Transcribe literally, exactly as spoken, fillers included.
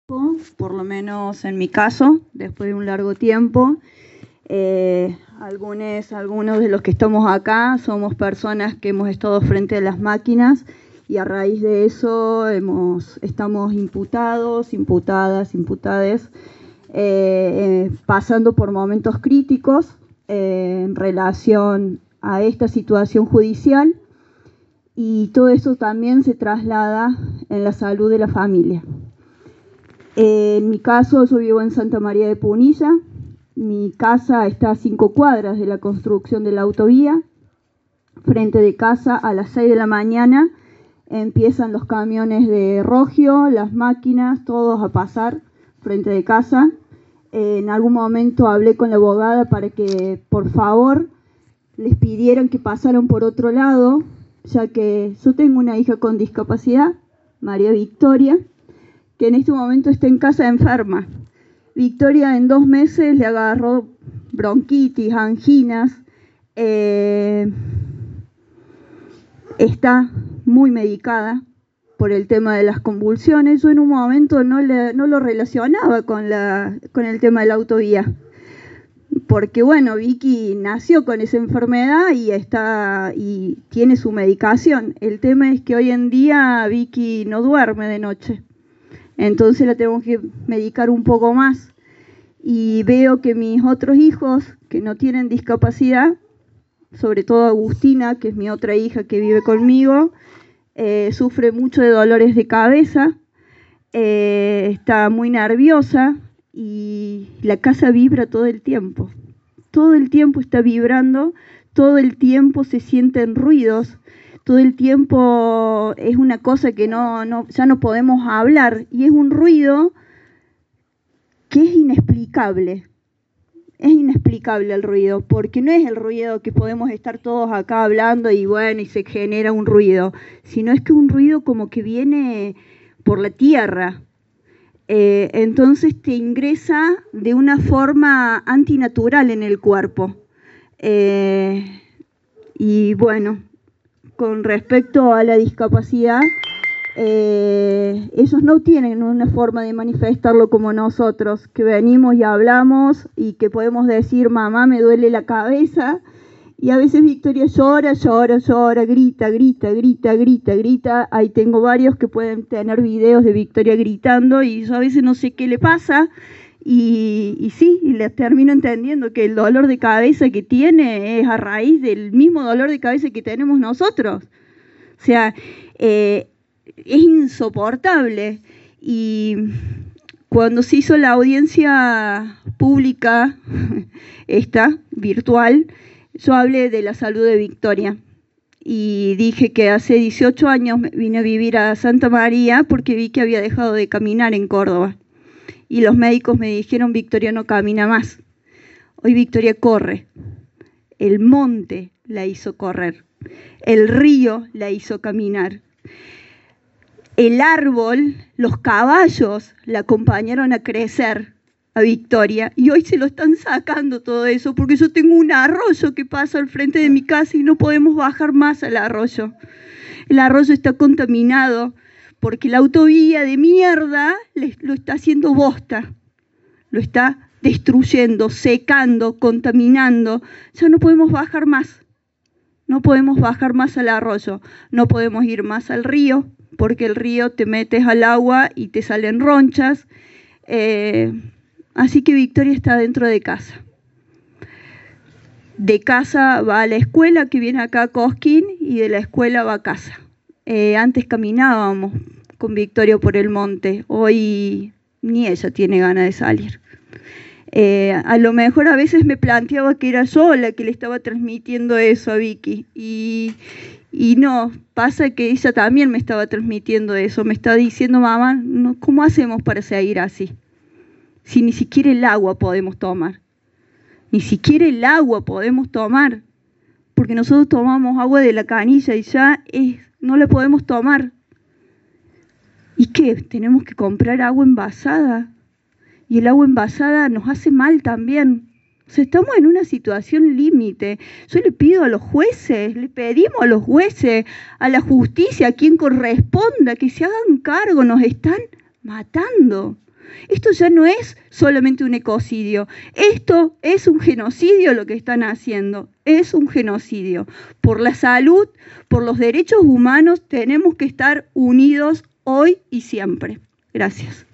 por lo menos en mi caso, después de un largo tiempo. Eh, algunos, algunos de los que estamos acá somos personas que hemos estado frente a las máquinas y a raíz de eso hemos, estamos imputados, imputadas, imputades, eh, eh, pasando por momentos críticos eh, en relación a esta situación judicial, y todo eso también se traslada en la salud de la familia. Eh, en mi caso, yo vivo en Santa María de Punilla. Mi casa está a cinco cuadras de la construcción de la autovía. Frente de casa, a las seis de la mañana, empiezan los camiones de Rogio, las máquinas, todos a pasar frente de casa. Eh, en algún momento hablé con la abogada para que, por favor, les pidieran que pasaran por otro lado, ya que yo tengo una hija con discapacidad, María Victoria, que en este momento está en casa enferma. Victoria en dos meses le agarró bronquitis, anginas, eh, está muy medicada por el tema de las convulsiones. Yo en un momento no, le, no lo relacionaba con, la, con el tema de la autovía, porque bueno, Vicky nació con esa enfermedad y, está, y tiene su medicación. El tema es que hoy en día Vicky no duerme de noche. Entonces la tenemos que medicar un poco más. Y veo que mis otros hijos que no tienen discapacidad, sobre todo Agustina, que es mi otra hija que vive conmigo, eh, sufre mucho de dolores de cabeza, eh, está muy nerviosa y la casa vibra todo el tiempo. Todo el tiempo está vibrando, todo el tiempo se sienten ruidos. Todo el tiempo es una cosa que no, no, ya no podemos hablar, y es un ruido que es inexplicable. Es inexplicable el ruido, porque no es el ruido que podemos estar todos acá hablando y bueno, y se genera un ruido, sino es que un ruido como que viene por la tierra. Eh, entonces te ingresa de una forma antinatural en el cuerpo. Eh, y bueno... Con respecto a la discapacidad, eh, ellos no tienen una forma de manifestarlo como nosotros, que venimos y hablamos y que podemos decir, mamá, me duele la cabeza, y a veces Victoria llora, llora, llora, grita, grita, grita, grita, grita. Ahí tengo varios que pueden tener videos de Victoria gritando y yo a veces no sé qué le pasa. Y, y sí, y les termino entendiendo que el dolor de cabeza que tiene es a raíz del mismo dolor de cabeza que tenemos nosotros. O sea, eh, es insoportable. Y cuando se hizo la audiencia pública, esta, virtual, yo hablé de la salud de Victoria. Y dije que hace dieciocho años vine a vivir a Santa María porque vi que había dejado de caminar en Córdoba. Y los médicos me dijeron, Victoria no camina más. Hoy Victoria corre. El monte la hizo correr. El río la hizo caminar. El árbol, los caballos la acompañaron a crecer a Victoria. Y hoy se lo están sacando todo eso porque yo tengo un arroyo que pasa al frente de mi casa y no podemos bajar más al arroyo. El arroyo está contaminado porque la autovía de mierda lo está haciendo bosta, lo está destruyendo, secando, contaminando. Ya no podemos bajar más, no podemos bajar más al arroyo, no podemos ir más al río, porque el río te metes al agua y te salen ronchas. Eh, así que Victoria está dentro de casa. De casa va a la escuela, que viene acá a Cosquín, y de la escuela va a casa. Eh, antes caminábamos con Victoria por el monte, hoy ni ella tiene ganas de salir. Eh, a lo mejor a veces me planteaba que era yo la que le estaba transmitiendo eso a Vicky, y, y no, pasa que ella también me estaba transmitiendo eso, me estaba diciendo, mamá, no, ¿cómo hacemos para seguir así? Si ni siquiera el agua podemos tomar, ni siquiera el agua podemos tomar, porque nosotros tomamos agua de la canilla y ya es, no la podemos tomar. ¿Y qué? ¿Tenemos que comprar agua envasada? Y el agua envasada nos hace mal también. O sea, estamos en una situación límite. Yo le pido a los jueces, le pedimos a los jueces, a la justicia, a quien corresponda, que se hagan cargo. Nos están matando. Esto ya no es solamente un ecocidio, esto es un genocidio lo que están haciendo, es un genocidio. Por la salud, por los derechos humanos, tenemos que estar unidos hoy y siempre. Gracias.